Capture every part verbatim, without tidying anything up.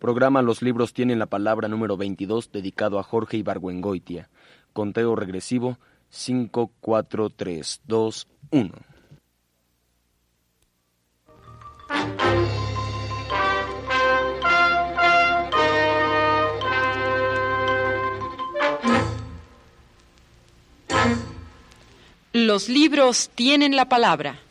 Programa Los Libros Tienen la Palabra número veintidós, dedicado a Jorge Ibargüengoitia. Conteo regresivo, cinco, cuatro, tres, dos, uno. Los libros tienen la palabra.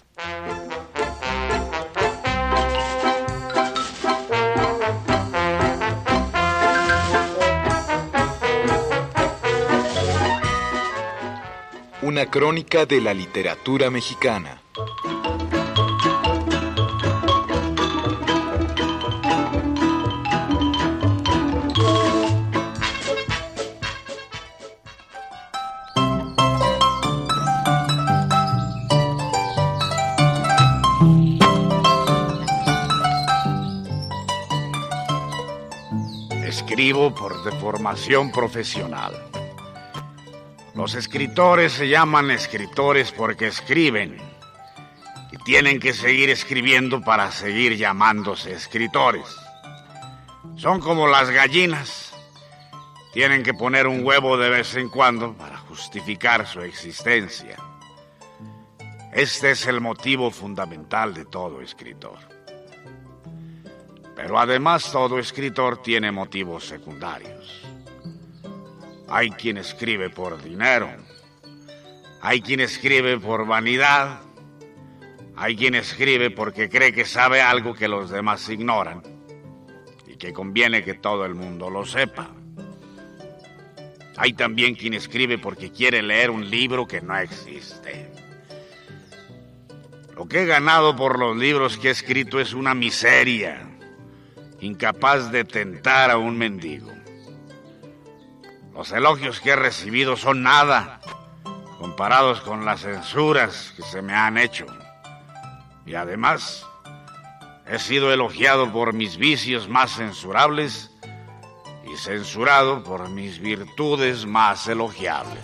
Una crónica de la literatura mexicana. Escribo por deformación profesional. Los escritores se llaman escritores porque escriben y tienen que seguir escribiendo para seguir llamándose escritores. Son como las gallinas. Tienen que poner un huevo de vez en cuando para justificar su existencia. Este es el motivo fundamental de todo escritor. Pero además todo escritor tiene motivos secundarios. Hay quien escribe por dinero, hay quien escribe por vanidad, hay quien escribe porque cree que sabe algo que los demás ignoran y que conviene que todo el mundo lo sepa. Hay también quien escribe porque quiere leer un libro que no existe. Lo que he ganado por los libros que he escrito es una miseria, incapaz de tentar a un mendigo. Los elogios que he recibido son nada, comparados con las censuras que se me han hecho. Y además, he sido elogiado por mis vicios más censurables y censurado por mis virtudes más elogiables.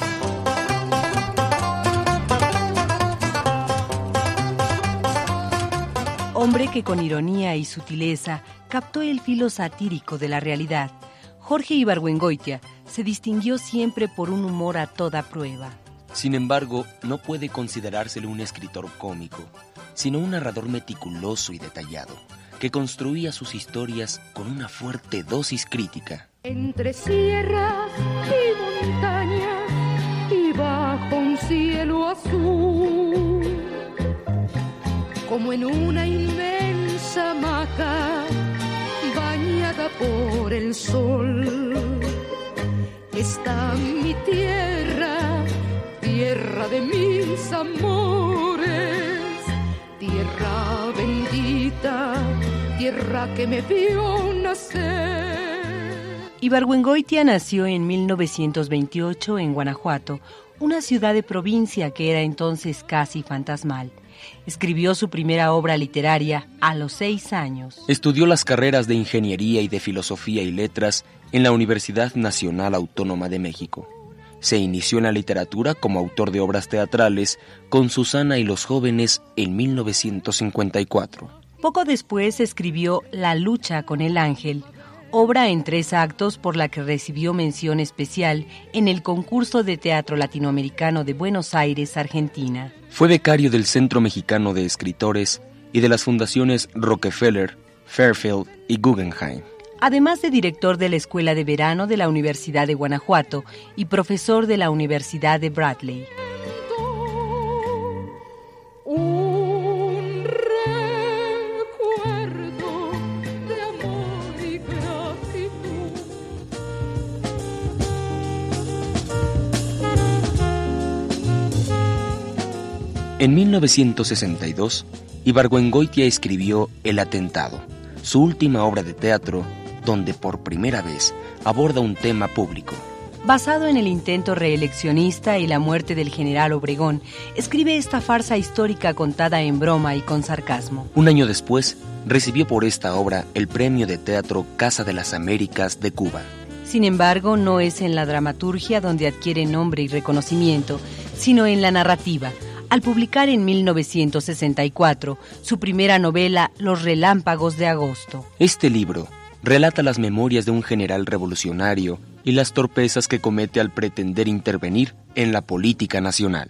Hombre que con ironía y sutileza captó el filo satírico de la realidad, Jorge Ibargüengoitia se distinguió siempre por un humor a toda prueba. Sin embargo, no puede considerársele un escritor cómico, sino un narrador meticuloso y detallado, que construía sus historias con una fuerte dosis crítica. Entre sierras y montañas y bajo un cielo azul, como en una inmensa hamaca bañada por el sol, está mi tierra, tierra de mis amores, tierra bendita, tierra que me vio nacer. Ibargüengoitia nació en mil novecientos veintiocho en Guanajuato, una ciudad de provincia que era entonces casi fantasmal. Escribió su primera obra literaria a los seis años. Estudió las carreras de Ingeniería y de Filosofía y Letras en la Universidad Nacional Autónoma de México. Se inició en la literatura como autor de obras teatrales con Susana y los jóvenes en mil novecientos cincuenta y cuatro. Poco después escribió La lucha con el ángel, obra en tres actos por la que recibió mención especial en el concurso de teatro latinoamericano de Buenos Aires, Argentina. Fue becario del Centro Mexicano de Escritores y de las fundaciones Rockefeller, Fairfield y Guggenheim. Además de director de la Escuela de Verano de la Universidad de Guanajuato y profesor de la Universidad de Bradley. En mil novecientos sesenta y dos, Ibargüengoitia escribió El atentado, su última obra de teatro, donde por primera vez aborda un tema público. Basado en el intento reeleccionista y la muerte del general Obregón, escribe esta farsa histórica contada en broma y con sarcasmo. Un año después, recibió por esta obra el premio de teatro Casa de las Américas de Cuba. Sin embargo, no es en la dramaturgia donde adquiere nombre y reconocimiento, sino en la narrativa, al publicar en mil novecientos sesenta y cuatro su primera novela Los relámpagos de agosto. Este libro, relata las memorias de un general revolucionario y las torpezas que comete al pretender intervenir en la política nacional.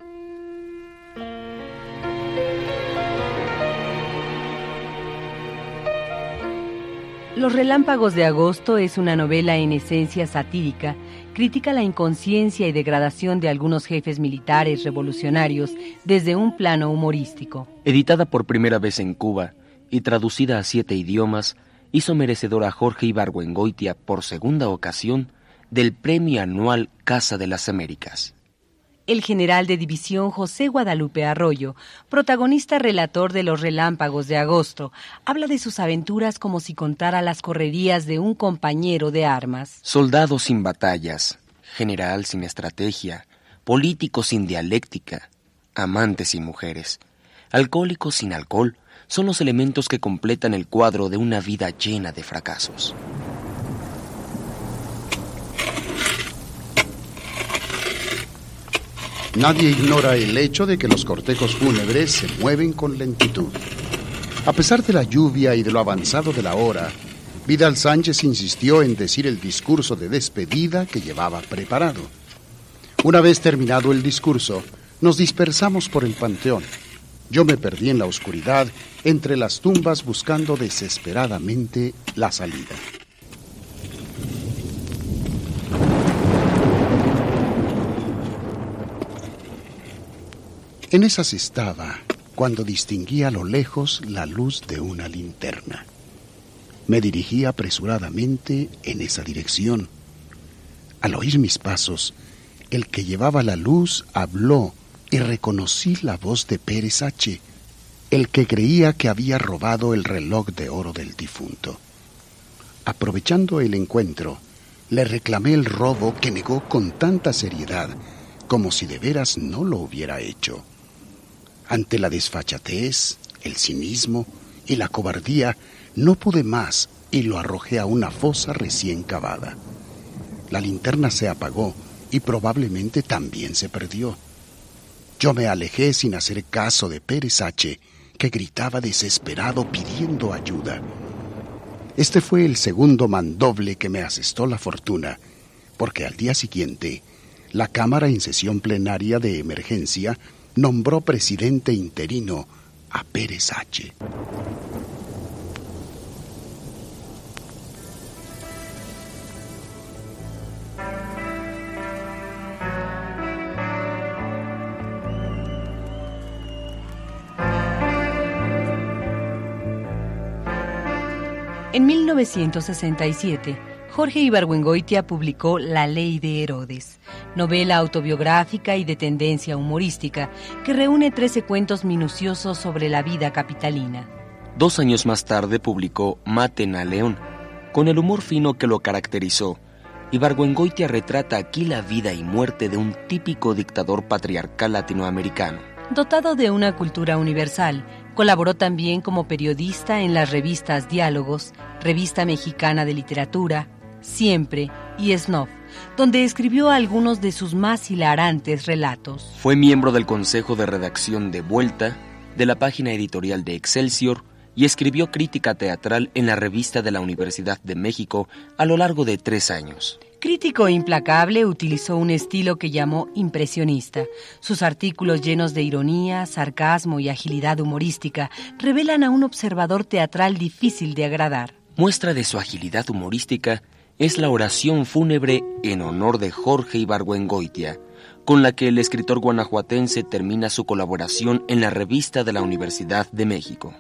Los Relámpagos de Agosto es una novela en esencia satírica, critica la inconsciencia y degradación de algunos jefes militares revolucionarios desde un plano humorístico. Editada por primera vez en Cuba y traducida a siete idiomas, hizo merecedor a Jorge Ibargüengoitia por segunda ocasión del premio anual Casa de las Américas. El general de división José Guadalupe Arroyo, protagonista relator de Los Relámpagos de Agosto, habla de sus aventuras como si contara las correrías de un compañero de armas. Soldado sin batallas, general sin estrategia, político sin dialéctica, amantes y mujeres, alcohólicos sin alcohol, son los elementos que completan el cuadro de una vida llena de fracasos. Nadie ignora el hecho de que los cortejos fúnebres se mueven con lentitud. A pesar de la lluvia y de lo avanzado de la hora, Vidal Sánchez insistió en decir el discurso de despedida que llevaba preparado. Una vez terminado el discurso, nos dispersamos por el panteón. Yo me perdí en la oscuridad entre las tumbas buscando desesperadamente la salida. En esas estaba cuando distinguí a lo lejos la luz de una linterna. Me dirigí apresuradamente en esa dirección. Al oír mis pasos, el que llevaba la luz habló y reconocí la voz de Pérez H., el que creía que había robado el reloj de oro del difunto. Aprovechando el encuentro, le reclamé el robo que negó con tanta seriedad como si de veras no lo hubiera hecho. Ante la desfachatez, el cinismo y la cobardía, no pude más y lo arrojé a una fosa recién cavada. La linterna se apagó y probablemente también se perdió. Yo me alejé sin hacer caso de Pérez H., que gritaba desesperado pidiendo ayuda. Este fue el segundo mandoble que me asestó la fortuna, porque al día siguiente, la Cámara en sesión plenaria de emergencia nombró presidente interino a Pérez H. En mil novecientos sesenta y siete, Jorge Ibargüengoitia publicó La Ley de Herodes, novela autobiográfica y de tendencia humorística que reúne trece cuentos minuciosos sobre la vida capitalina. Dos años más tarde publicó Maten a León. Con el humor fino que lo caracterizó, Ibargüengoitia retrata aquí la vida y muerte de un típico dictador patriarcal latinoamericano. Dotado de una cultura universal, colaboró también como periodista en las revistas Diálogos, Revista Mexicana de Literatura, Siempre y Snuff, donde escribió algunos de sus más hilarantes relatos. Fue miembro del Consejo de Redacción de Vuelta, de la página editorial de Excelsior, y escribió crítica teatral en la revista de la Universidad de México a lo largo de tres años. Crítico implacable, utilizó un estilo que llamó impresionista. Sus artículos llenos de ironía, sarcasmo y agilidad humorística revelan a un observador teatral difícil de agradar. Muestra de su agilidad humorística es la oración fúnebre en honor de Jorge Ibargüengoitia, con la que el escritor guanajuatense termina su colaboración en la revista de la Universidad de México.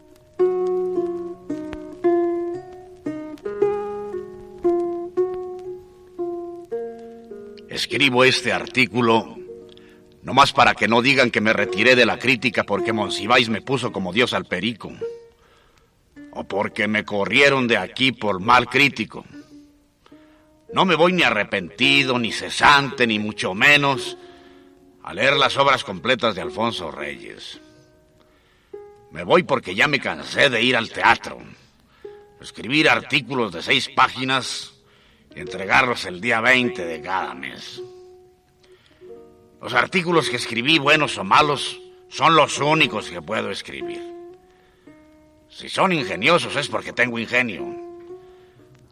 Escribo este artículo nomás para que no digan que me retiré de la crítica porque Monsiváis me puso como Dios al perico, o porque me corrieron de aquí por mal crítico. No me voy ni arrepentido, ni cesante, ni mucho menos a leer las obras completas de Alfonso Reyes. Me voy porque ya me cansé de ir al teatro, escribir artículos de seis páginas y entregarlos el día veinte de cada mes. Los artículos que escribí, buenos o malos, son los únicos que puedo escribir. Si son ingeniosos es porque tengo ingenio.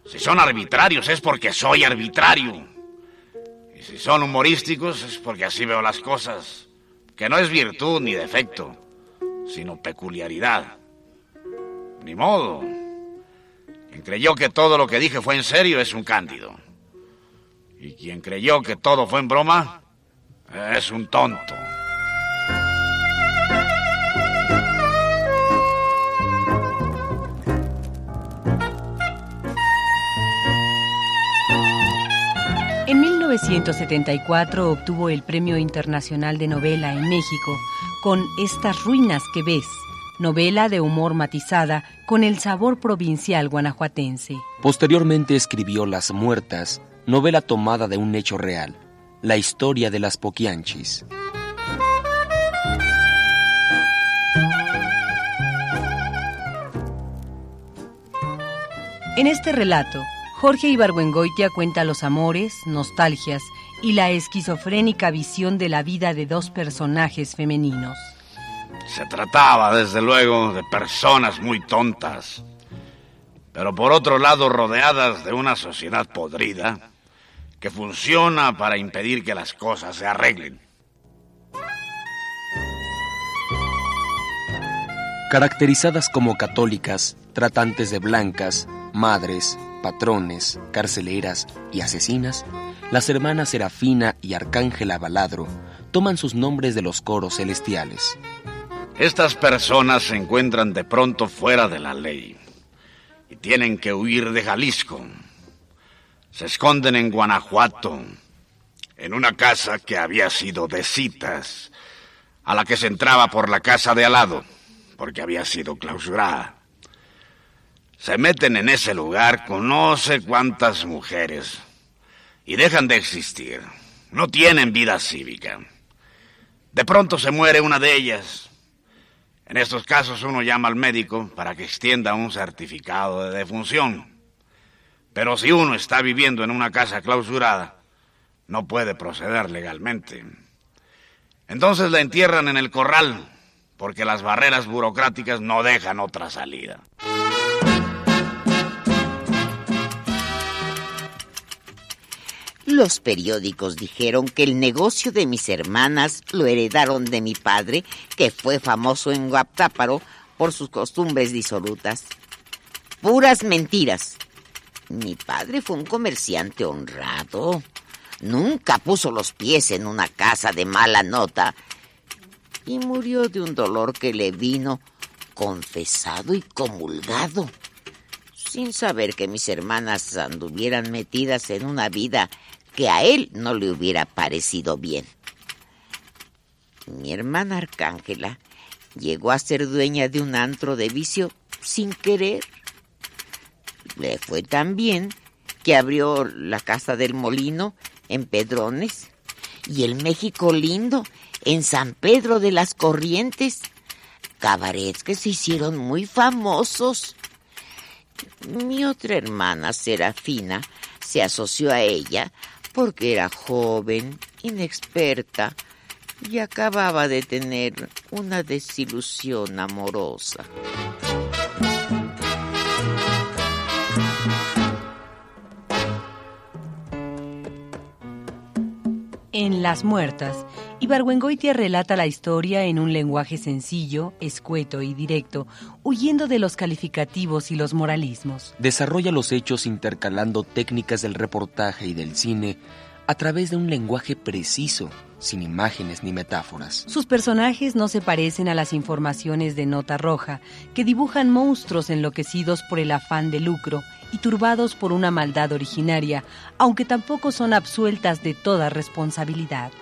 Si son arbitrarios es porque soy arbitrario. Y si son humorísticos es porque así veo las cosas, que no es virtud ni defecto, sino peculiaridad. Ni modo. Quien creyó que todo lo que dije fue en serio es un cándido. Y quien creyó que todo fue en broma es un tonto. En mil novecientos setenta y cuatro obtuvo el Premio Internacional de Novela en México con Estas ruinas que ves, novela de humor matizada con el sabor provincial guanajuatense. Posteriormente escribió Las Muertas, novela tomada de un hecho real, la historia de las Poquianchis. En este relato, Jorge Ibargüengoitia cuenta los amores, nostalgias y la esquizofrénica visión de la vida de dos personajes femeninos. Se trataba, desde luego, de personas muy tontas, pero por otro lado rodeadas de una sociedad podrida que funciona para impedir que las cosas se arreglen. Caracterizadas como católicas, tratantes de blancas, madres, patrones, carceleras y asesinas, las hermanas Serafina y Arcángela Baladro toman sus nombres de los coros celestiales. Estas personas se encuentran de pronto fuera de la ley y tienen que huir de Jalisco. Se esconden en Guanajuato, en una casa que había sido de citas, a la que se entraba por la casa de al lado, porque había sido clausurada. Se meten en ese lugar con no sé cuántas mujeres y dejan de existir. No tienen vida cívica. De pronto se muere una de ellas. En estos casos uno llama al médico para que extienda un certificado de defunción. Pero si uno está viviendo en una casa clausurada, no puede proceder legalmente. Entonces la entierran en el corral, porque las barreras burocráticas no dejan otra salida. Los periódicos dijeron que el negocio de mis hermanas lo heredaron de mi padre, que fue famoso en Guaptáparo por sus costumbres disolutas. Puras mentiras. Mi padre fue un comerciante honrado. Nunca puso los pies en una casa de mala nota y murió de un dolor que le vino confesado y comulgado, sin saber que mis hermanas anduvieran metidas en una vida que a él no le hubiera parecido bien. Mi hermana Arcángela llegó a ser dueña de un antro de vicio sin querer. Le fue tan bien que abrió la Casa del Molino en Pedrones y el México Lindo en San Pedro de las Corrientes, cabarets que se hicieron muy famosos. Mi otra hermana, Serafina, se asoció a ella porque era joven, inexperta y acababa de tener una desilusión amorosa. En Las Muertas, Ibargüengoitia relata la historia en un lenguaje sencillo, escueto y directo, huyendo de los calificativos y los moralismos. Desarrolla los hechos intercalando técnicas del reportaje y del cine a través de un lenguaje preciso, sin imágenes ni metáforas. Sus personajes no se parecen a las informaciones de Nota Roja, que dibujan monstruos enloquecidos por el afán de lucro y turbados por una maldad originaria, aunque tampoco son absueltas de toda responsabilidad.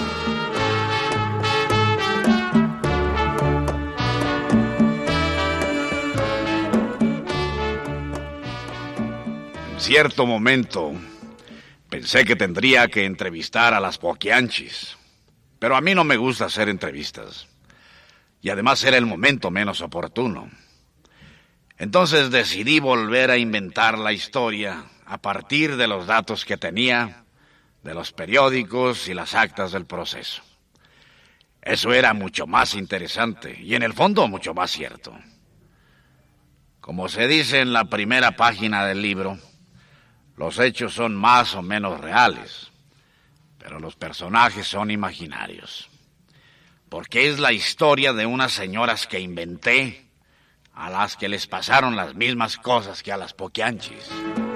En cierto momento pensé que tendría que entrevistar a las Poquianchis, pero a mí no me gusta hacer entrevistas, y además era el momento menos oportuno. Entonces decidí volver a inventar la historia a partir de los datos que tenía, de los periódicos y las actas del proceso. Eso era mucho más interesante y en el fondo mucho más cierto. Como se dice en la primera página del libro, Los hechos son más o menos reales, pero los personajes son imaginarios. Porque es la historia de unas señoras que inventé, a las que les pasaron las mismas cosas que a las poquianchis.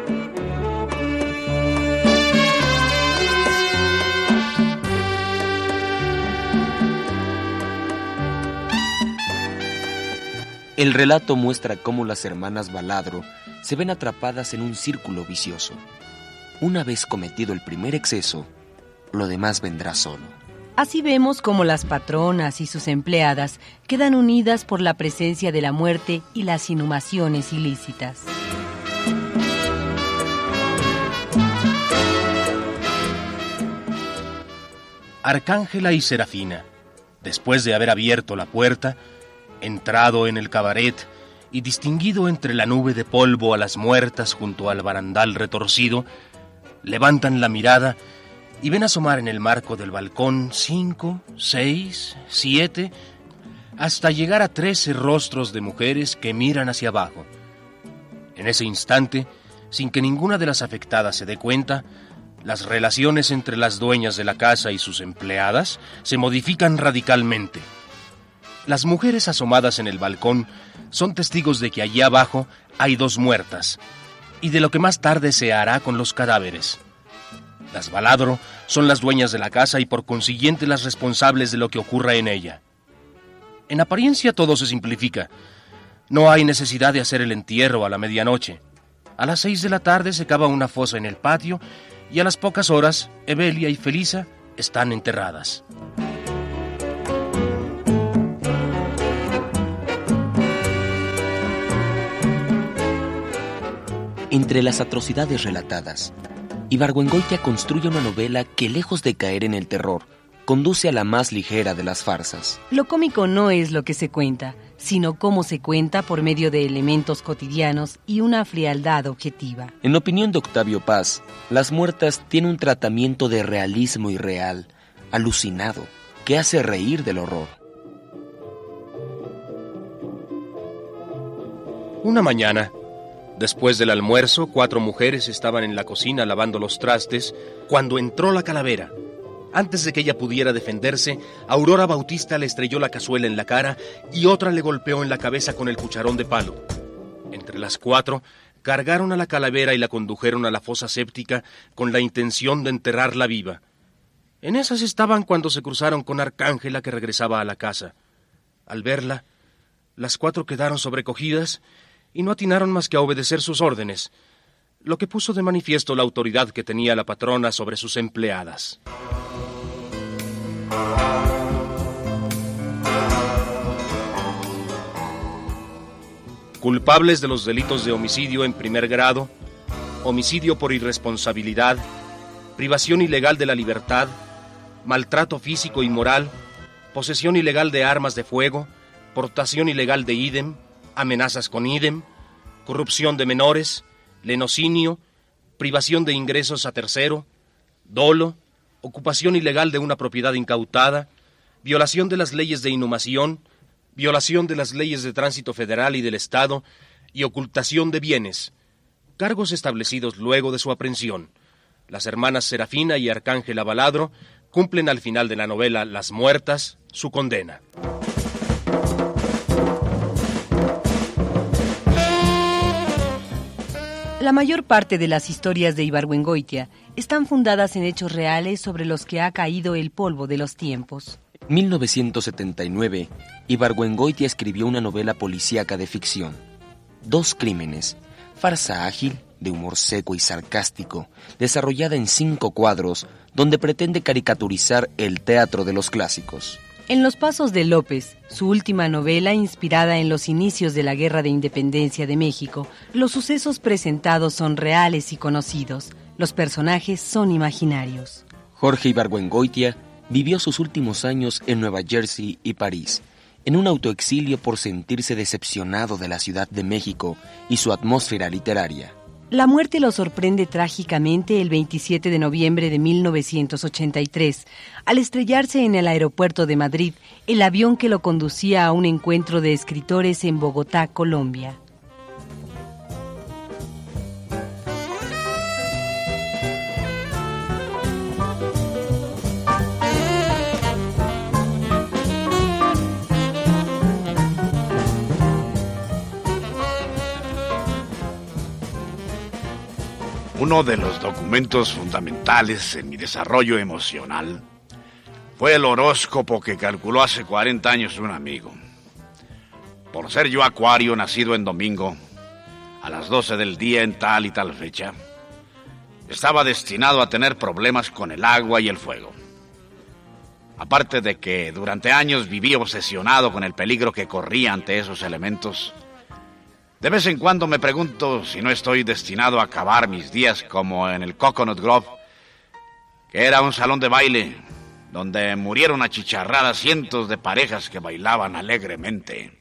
El relato muestra cómo las hermanas Baladro se ven atrapadas en un círculo vicioso. Una vez cometido el primer exceso, lo demás vendrá solo. Así vemos cómo las patronas y sus empleadas quedan unidas por la presencia de la muerte y las inhumaciones ilícitas. Arcángela y Serafina, después de haber abierto la puerta, entrado en el cabaret y distinguido entre la nube de polvo a las muertas junto al barandal retorcido, levantan la mirada y ven asomar en el marco del balcón cinco, seis, siete, hasta llegar a trece rostros de mujeres que miran hacia abajo. En ese instante, sin que ninguna de las afectadas se dé cuenta, las relaciones entre las dueñas de la casa y sus empleadas se modifican radicalmente. Las mujeres asomadas en el balcón son testigos de que allí abajo hay dos muertas y de lo que más tarde se hará con los cadáveres. Las Baladro son las dueñas de la casa y por consiguiente las responsables de lo que ocurra en ella. En apariencia todo se simplifica. No hay necesidad de hacer el entierro a la medianoche. A las seis de la tarde se cava una fosa en el patio y a las pocas horas Evelia y Felisa están enterradas. Entre las atrocidades relatadas, Ibargüengoitia construye una novela que, lejos de caer en el terror, conduce a la más ligera de las farsas. Lo cómico no es lo que se cuenta, sino cómo se cuenta por medio de elementos cotidianos y una frialdad objetiva. En opinión de Octavio Paz, Las Muertas tiene un tratamiento de realismo irreal, alucinado, que hace reír del horror. Una mañana, después del almuerzo, cuatro mujeres estaban en la cocina lavando los trastes cuando entró la calavera. Antes de que ella pudiera defenderse, Aurora Bautista le estrelló la cazuela en la cara y otra le golpeó en la cabeza con el cucharón de palo. Entre las cuatro, cargaron a la calavera y la condujeron a la fosa séptica con la intención de enterrarla viva. En esas estaban cuando se cruzaron con Arcángela, que regresaba a la casa. Al verla, las cuatro quedaron sobrecogidas y no atinaron más que a obedecer sus órdenes, lo que puso de manifiesto la autoridad que tenía la patrona sobre sus empleadas. Culpables de los delitos de homicidio en primer grado, homicidio por irresponsabilidad, privación ilegal de la libertad, maltrato físico y moral, posesión ilegal de armas de fuego, portación ilegal de ídem, amenazas con ídem, corrupción de menores, lenocinio, privación de ingresos a tercero, dolo, ocupación ilegal de una propiedad incautada, violación de las leyes de inhumación, violación de las leyes de tránsito federal y del Estado y ocultación de bienes, cargos establecidos luego de su aprehensión. Las hermanas Serafina y Arcángela Baladro cumplen al final de la novela Las Muertas su condena. La mayor parte de las historias de Ibargüengoitia están fundadas en hechos reales sobre los que ha caído el polvo de los tiempos. En mil novecientos setenta y nueve, Ibargüengoitia escribió una novela policíaca de ficción, Dos Crímenes, farsa ágil, de humor seco y sarcástico, desarrollada en cinco cuadros, donde pretende caricaturizar el teatro de los clásicos. En Los Pasos de López, su última novela inspirada en los inicios de la Guerra de Independencia de México, los sucesos presentados son reales y conocidos, los personajes son imaginarios. Jorge Ibargüengoitia vivió sus últimos años en Nueva Jersey y París, en un autoexilio por sentirse decepcionado de la Ciudad de México y su atmósfera literaria. La muerte lo sorprende trágicamente el veintisiete de noviembre de mil novecientos ochenta y tres, al estrellarse en el aeropuerto de Madrid el avión que lo conducía a un encuentro de escritores en Bogotá, Colombia. Uno de los documentos fundamentales en mi desarrollo emocional fue el horóscopo que calculó hace cuarenta años un amigo. Por ser yo acuario, nacido en domingo, a las doce del día en tal y tal fecha, estaba destinado a tener problemas con el agua y el fuego. Aparte de que durante años viví obsesionado con el peligro que corría ante esos elementos, de vez en cuando me pregunto si no estoy destinado a acabar mis días como en el Coconut Grove, que era un salón de baile donde murieron achicharradas cientos de parejas que bailaban alegremente.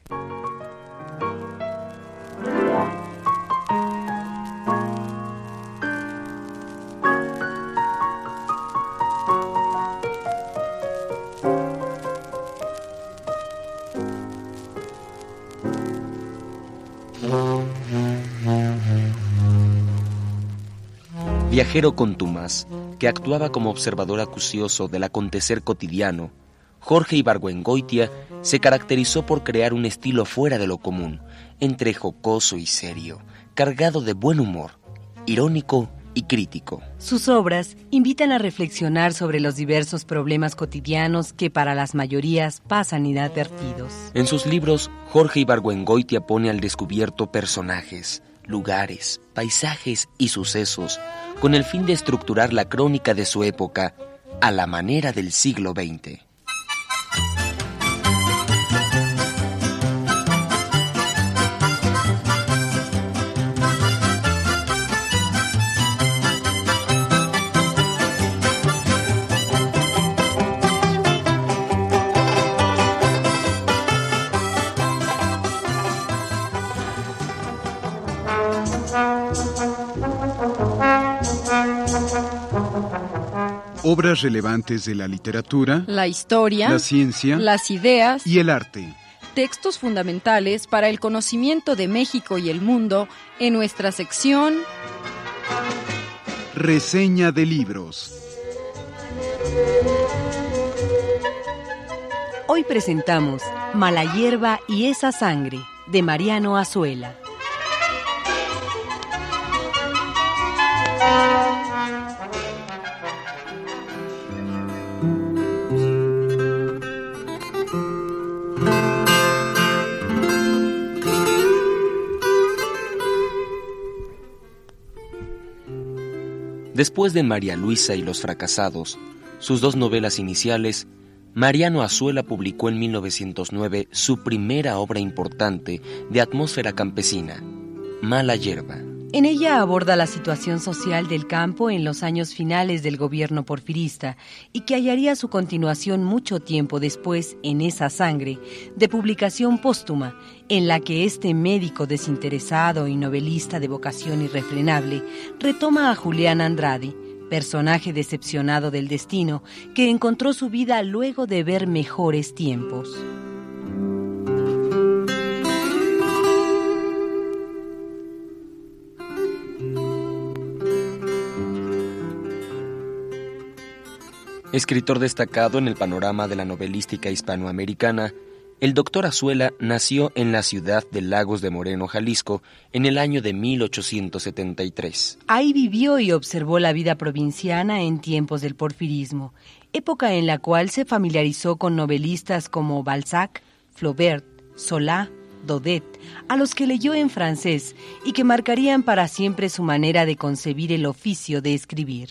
Viajero contumaz, que actuaba como observador acucioso del acontecer cotidiano, Jorge Ibargüengoitia se caracterizó por crear un estilo fuera de lo común, entre jocoso y serio, cargado de buen humor, irónico y crítico. Sus obras invitan a reflexionar sobre los diversos problemas cotidianos que para las mayorías pasan inadvertidos. En sus libros, Jorge Ibargüengoitia pone al descubierto personajes, lugares, paisajes y sucesos, con el fin de estructurar la crónica de su época a la manera del siglo veinte. Obras relevantes de la literatura, la historia, la ciencia, las ideas y el arte. Textos fundamentales para el conocimiento de México y el mundo en nuestra sección Reseña de libros. Hoy presentamos Mala hierba y esa sangre, de Mariano Azuela. Después de María Luisa y los fracasados, sus dos novelas iniciales, Mariano Azuela publicó en mil novecientos nueve su primera obra importante de atmósfera campesina, Mala hierba. En ella aborda la situación social del campo en los años finales del gobierno porfirista y que hallaría su continuación mucho tiempo después en Esa sangre, de publicación póstuma, en la que este médico desinteresado y novelista de vocación irrefrenable retoma a Julián Andrade, personaje decepcionado del destino que encontró su vida luego de ver mejores tiempos. Escritor destacado en el panorama de la novelística hispanoamericana, el doctor Azuela nació en la ciudad de Lagos de Moreno, Jalisco, en el año de mil ochocientos setenta y tres. Ahí vivió y observó la vida provinciana en tiempos del porfirismo, época en la cual se familiarizó con novelistas como Balzac, Flaubert, Solá, Daudet, a los que leyó en francés y que marcarían para siempre su manera de concebir el oficio de escribir.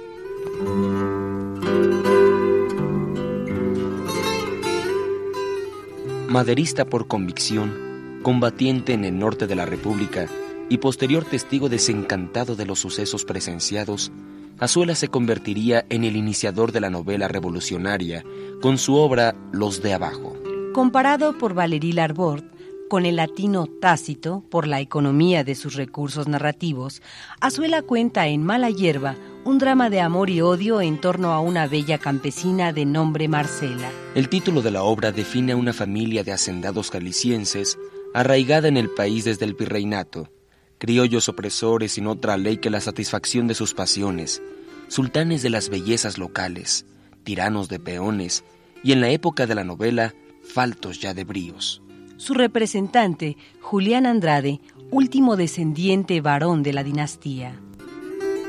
Maderista por convicción, combatiente en el norte de la República y posterior testigo desencantado de los sucesos presenciados, Azuela se convertiría en el iniciador de la novela revolucionaria con su obra Los de Abajo. Comparado por Valéry Larbord con el latino Tácito por la economía de sus recursos narrativos, Azuela cuenta en Mala hierba un drama de amor y odio en torno a una bella campesina de nombre Marcela. El título de la obra define a una familia de hacendados jaliscienses arraigada en el país desde el virreinato, criollos opresores sin otra ley que la satisfacción de sus pasiones, sultanes de las bellezas locales, tiranos de peones y en la época de la novela, faltos ya de bríos. Su representante, Julián Andrade, último descendiente varón de la dinastía.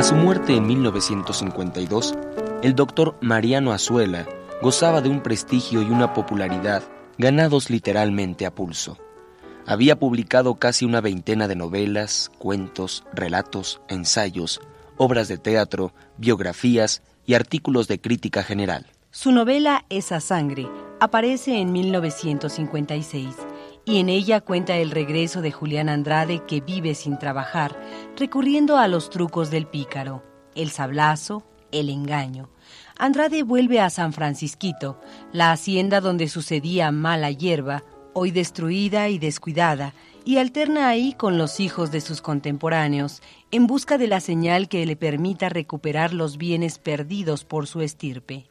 su muerte en mil novecientos cincuenta y dos, el doctor Mariano Azuela gozaba de un prestigio y una popularidad ganados literalmente a pulso. Había publicado casi una veintena de novelas, cuentos, relatos, ensayos, obras de teatro, biografías y artículos de crítica general. Su novela Esa sangre aparece en mil novecientos cincuenta y seis y en ella cuenta el regreso de Julián Andrade, que vive sin trabajar, recurriendo a los trucos del pícaro, el sablazo, el engaño. Andrade vuelve a San Francisquito, la hacienda donde sucedía Mala Hierba, hoy destruida y descuidada, y alterna ahí con los hijos de sus contemporáneos, en busca de la señal que le permita recuperar los bienes perdidos por su estirpe.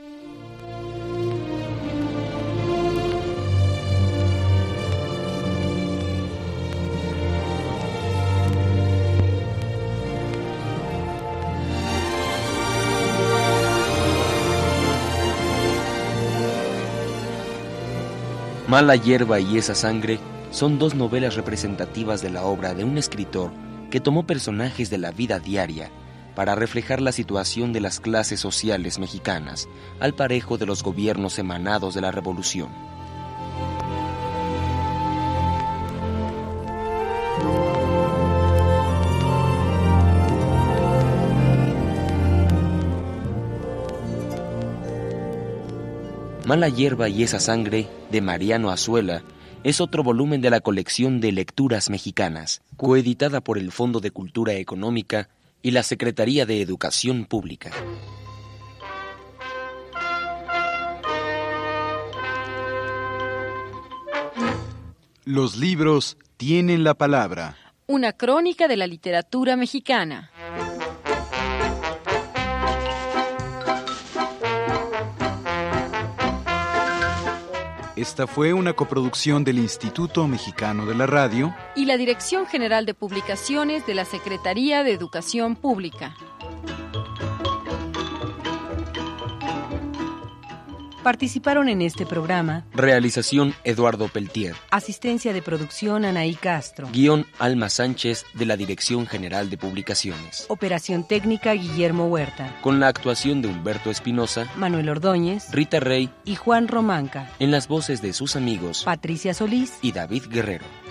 Mala Hierba y Esa sangre son dos novelas representativas de la obra de un escritor que tomó personajes de la vida diaria para reflejar la situación de las clases sociales mexicanas al parejo de los gobiernos emanados de la Revolución. Mala Hierba y Esa sangre, de Mariano Azuela, es otro volumen de la colección de Lecturas Mexicanas, coeditada por el Fondo de Cultura Económica y la Secretaría de Educación Pública. Los libros tienen la palabra. Una crónica de la literatura mexicana. Esta fue una coproducción del Instituto Mexicano de la Radio y la Dirección General de Publicaciones de la Secretaría de Educación Pública. Participaron en este programa: realización Eduardo Peltier, asistencia de producción Anaí Castro, guión Alma Sánchez de la Dirección General de Publicaciones, operación técnica Guillermo Huerta, con la actuación de Humberto Espinosa, Manuel Ordóñez, Rita Rey y Juan Romanca, en las voces de sus amigos Patricia Solís y David Guerrero.